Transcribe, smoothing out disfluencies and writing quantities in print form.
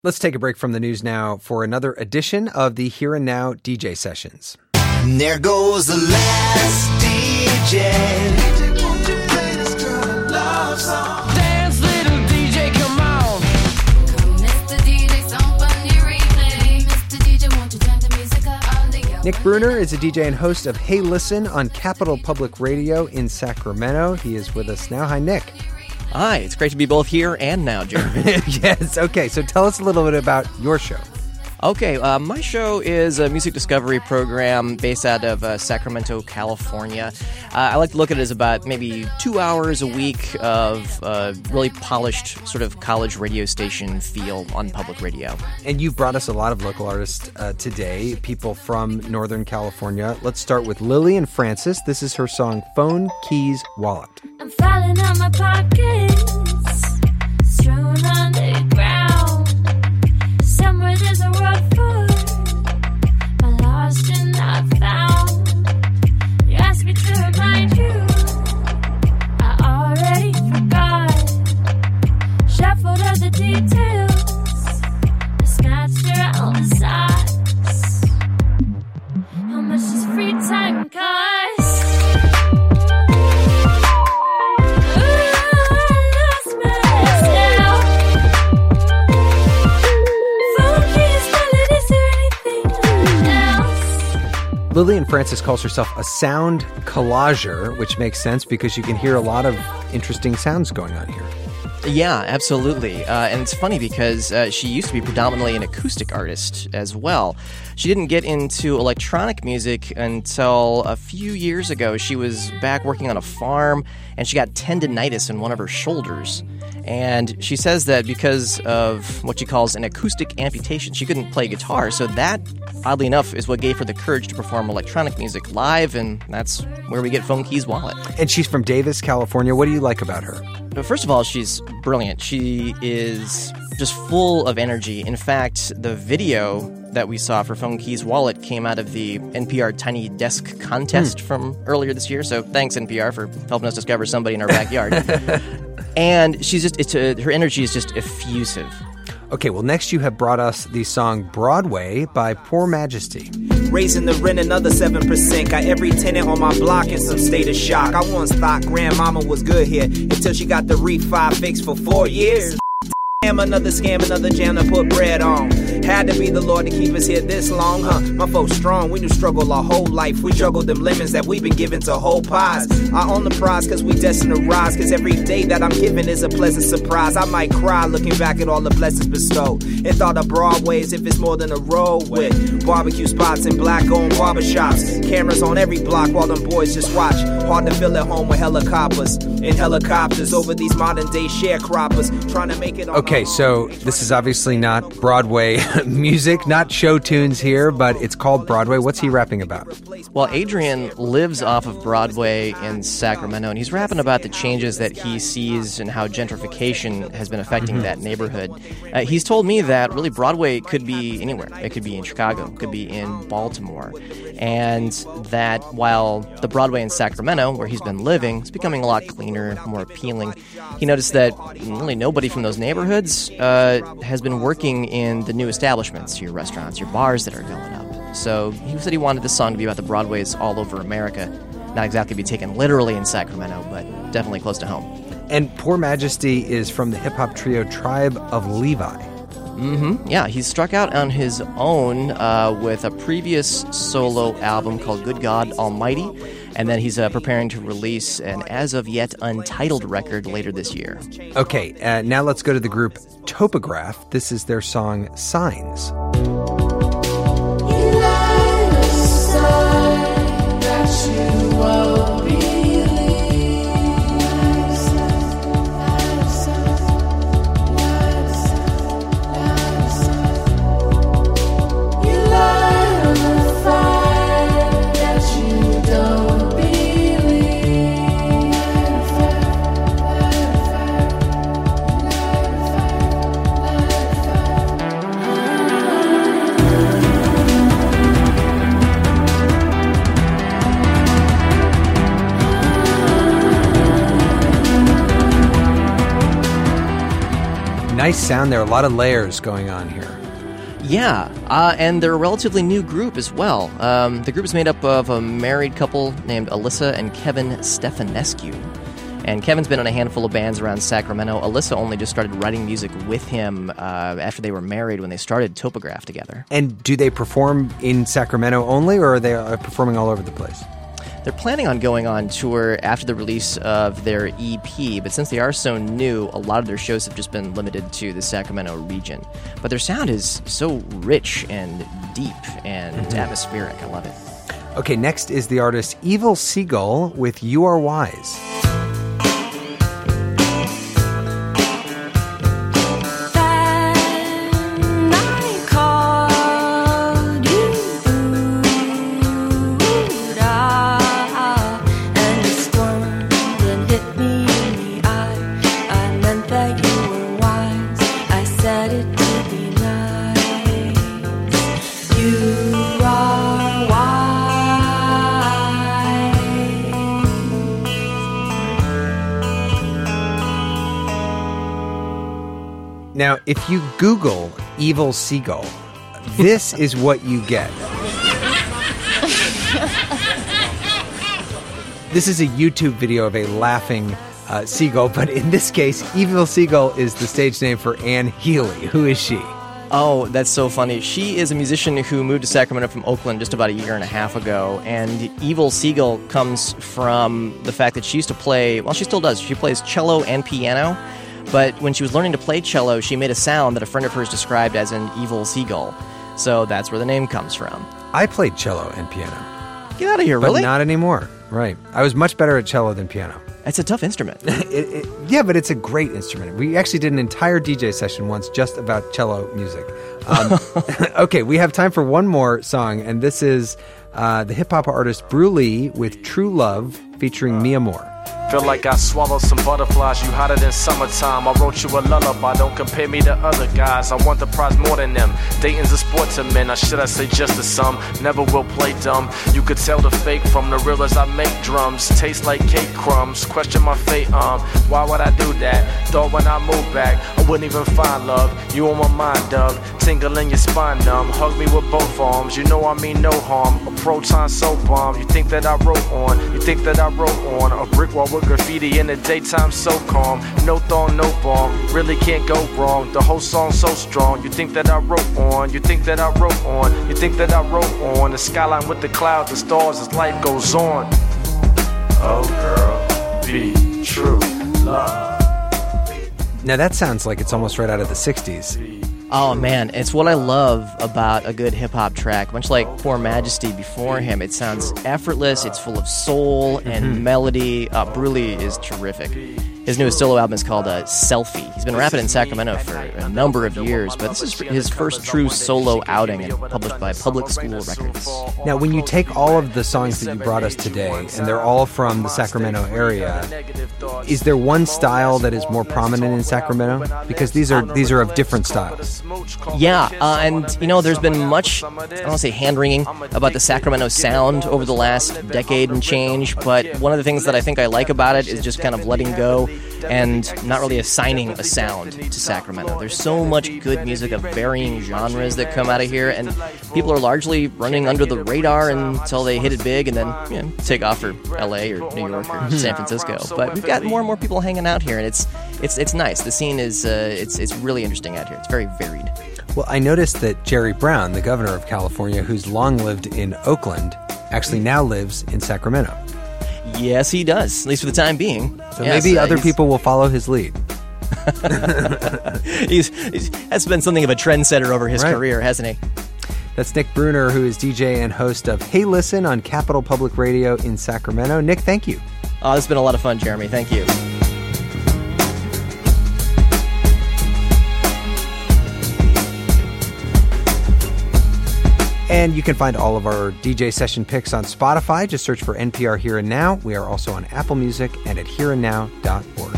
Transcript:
Let's take a break from the news now for another edition of the Here and Now DJ Sessions. And there goes the last DJ. Won't you play this girl a love song? Dance, little DJ, come on. Mr. DJ, somebody replay. Mr. DJ, won't you turn the music up on the Nick Bruner is a DJ and host of Hey Listen on Capital Public Radio in Sacramento. He is with us now. Hi, Nick. Hi, it's great to be both here and now, Jeremy. Yes, okay. So tell us a little bit about your show. Okay, my show is a music discovery program based out of Sacramento, California. I like to look at it as about maybe 2 hours a week of really polished sort of college radio station feel on public radio. And you've brought us a lot of local artists today, people from Northern California. Let's start with Lillian Francis. This is her song, Phone, Keys, Wallet. I'm falling on my pockets, strewn on the ground. Somewhere there's a road for my lost and not found. You asked me to remind you, I already forgot. Shuffled all the details, I scratched around the sides. How much does free time cost? Lillian Francis calls herself a sound collager, which makes sense because you can hear a lot of interesting sounds going on here. Yeah, absolutely. And it's funny because she used to be predominantly an acoustic artist as well. She didn't get into electronic music until a few years ago. She was back working on a farm, and she got tendinitis in one of her shoulders. And she says that because of what she calls an acoustic amputation, she couldn't play guitar. So that, oddly enough, is what gave her the courage to perform electronic music live, and that's where we get Phone, Keys, Wallet. And she's from Davis, California. What do you like about her? First of all, she's brilliant. She is just full of energy. In fact, the video that we saw for Phone, Keys, Wallet came out of the NPR Tiny Desk contest from earlier this year. So thanks, NPR, for helping us discover somebody in our backyard. And she's just, her energy is just effusive. Okay, well, next you have brought us the song Broadway by Poor Majesty. Raising the rent another 7%. Got every tenant on my block in some state of shock. I once thought grandmama was good here until she got the refi fixed for 4 years. Damn, another scam, another jam to put bread on. Had to be the Lord to keep us here this long, huh? My folks strong, we knew struggle our whole life. We juggled them lemons that we've been given to whole pies. I own the prize cause we destined to rise. Cause every day that I'm giving is a pleasant surprise. I might cry looking back at all the blessings bestowed. And thought of Broadway as if it's more than a road with barbecue spots and black-owned barbershops. Cameras on every block while them boys just watch. Hard to feel at home with helicopters. In helicopters over these modern-day sharecroppers. Trying to make it on. Okay, so this is obviously not Broadway music, not show tunes here, but it's called Broadway. What's he rapping about? Well, Adrian lives off of Broadway in Sacramento, and he's rapping about the changes that he sees and how gentrification has been affecting that neighborhood. He's told me that really Broadway could be anywhere. It could be in Chicago, it could be in Baltimore, and that while the Broadway in Sacramento, where he's been living, is becoming a lot cleaner, more appealing, he noticed that really nobody from those neighborhoods has been working in the new establishments, your restaurants, your bars that are going up. So he said he wanted this song to be about the Broadways all over America. Not exactly be taken literally in Sacramento, but definitely close to home. And Poor Majesty is from the hip-hop trio Tribe of Levi. Yeah, he's struck out on his own with a previous solo album called Good God Almighty, and then he's preparing to release an as-of-yet untitled record later this year. Okay, now let's go to the group Topograph. This is their song Signs. nice sound there. A lot of layers going on here. Yeah, and they're a relatively new group as well. The group is made up of a married couple named Alyssa and Kevin Stefanescu. And Kevin's been in a handful of bands around Sacramento. Alyssa only just started writing music with him after they were married when they started Topograph together. And do they perform in Sacramento only, or are they performing all over the place? They're planning on going on tour after the release of their EP, but since they are so new, a lot of their shows have just been limited to the Sacramento region. But their sound is so rich and deep and atmospheric. I love it. Okay, next is the artist Evil Seagull with You Are Wise. Now, if you Google Evil Seagull, this is what you get. This is a YouTube video of a laughing seagull, but in this case, Evil Seagull is the stage name for Anne Healy. Who is she? Oh, that's so funny. She is a musician who moved to Sacramento from Oakland just about a year and a half ago, and Evil Seagull comes from the fact that she used to play, well, she still does, she plays cello and piano. But when she was learning to play cello, she made a sound that a friend of hers described as an evil seagull. So that's where the name comes from. I played cello and piano. Get out of here, but really? But not anymore. Right. I was much better at cello than piano. It's a tough instrument. Yeah, but it's a great instrument. We actually did an entire DJ session once just about cello music. Okay, we have time for one more song, and this is the hip-hop artist Bruley with True Love featuring Mia Moore. Feel like I swallowed some butterflies, you hotter than summertime. I wrote you a lullaby, don't compare me to other guys. I want the prize more than them. Dating's a sport to men, or should I say just a sum? Never will play dumb. You could tell the fake from the real as I make drums. Taste like cake crumbs, question my fate, why would I do that? Thought when I moved back, I wouldn't even find love. You on my mind, dove, tingle in your spine numb. Hug me with both arms, you know I mean no harm. A proton soap bomb, you think that I wrote on. You think that I wrote on a brick wall with graffiti in the daytime, so calm. No thorn, no bomb, really can't go wrong. The whole song so strong. You think that I wrote on. You think that I wrote on. You think that I wrote on. The skyline with the clouds, the stars as life goes on. Oh girl, be true love. Now that sounds like it's almost right out of the 60s. Oh man, it's what I love about a good hip-hop track. Much like Poor Majesty before him, it sounds effortless, it's full of soul and melody. Bruley is terrific. His newest solo album is called Selfie. He's been rapping in Sacramento for a number of years, but this is his first true solo outing and published by Public School Records. Now, when you take all of the songs that you brought us today, and they're all from the Sacramento area, is there one style that is more prominent in Sacramento? Because these are of different styles. Yeah, and you know, there's been much, I don't want to say hand-wringing about the Sacramento sound over the last decade and change, but one of the things that I think I like about it is just kind of letting go and not really assigning a sound to Sacramento. There's so much good music of varying genres that come out of here, and people are largely running under the radar until they hit it big and then take off for LA or New York or San Francisco. But we've got more and more people hanging out here, and it's nice. The scene is it's really interesting out here. It's very varied. Well, I noticed that Jerry Brown, the governor of California, who's long lived in Oakland, actually now lives in Sacramento. Yes, he does, at least for the time being. So maybe other people will follow his lead. He's has been something of a trendsetter over his career, hasn't he? That's Nick Bruner, who is DJ and host of Hey Listen on Capital Public Radio in Sacramento. Nick, thank you. Oh, this has been a lot of fun, Jeremy. Thank you. And you can find all of our DJ session picks on Spotify. Just search for NPR Here and Now. We are also on Apple Music and at hereandnow.org.